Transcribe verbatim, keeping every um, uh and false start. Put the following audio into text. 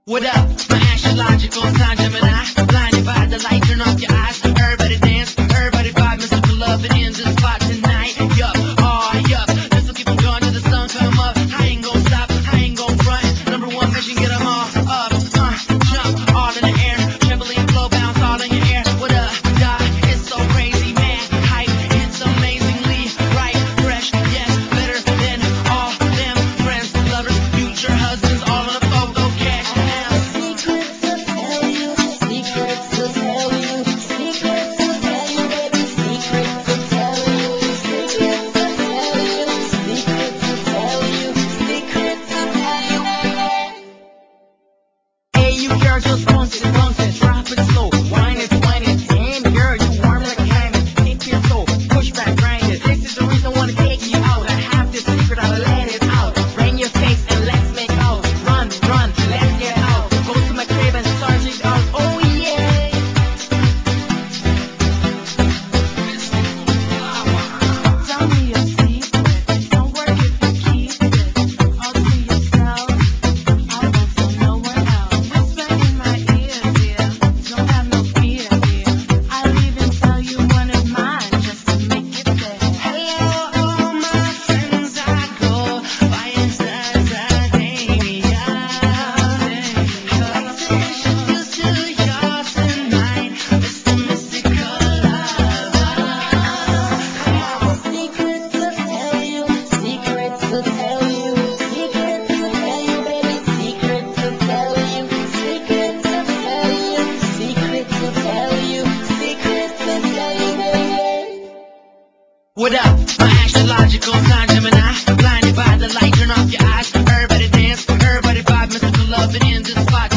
What up? My astrological sign Gemini. Blinded by the light, turn off your eyes. Everybody dance, everybody vibe. Mister Beloved in the spot tonight. Yup, oh yup. This will keep on going till the sun come up. I ain't gon' stop, I ain't gon' front. Number one mission, get 'em all up. Uh, jump, all in the air. Trampoline flow, bounce all in your air. What up, dog? It's so crazy, man. Hype, it's amazingly right. Fresh, yes, better than all them friends, lovers, future husbands, all on the photo cash. Hey, you girl, just bounce it, bounce it, drop it slow, wine it, wine it. Damn, girl, you warm like a diamond. Take your soul, push back, grind it. This is the reason I wanna take you out. I have this secret, I'll let it out. Bring your face and let's make out. Run, run, let's get out. Go to my crib and start it out. Oh yeah. Tell me your secret. Don't work if you keep it all to yourself. I won't tell no one else. Whisper in my ear, dear. Don't have no fear, dear. I'll even tell you one of mine just to make it fair. Hello, all my friends. I go by Academia. Let's introduce to y'all tonight, Mister Mystical Lover. Come on. Secrets to tell you, secrets to tell you, secrets to tell you, baby, secrets to tell you, secrets to tell you, secrets to tell you, secrets to tell you, baby. What up? My astrological sign Gemini. Blinded by the light, turn off your eyes. Everybody dance, everybody vibe. Mister Beloved in the spot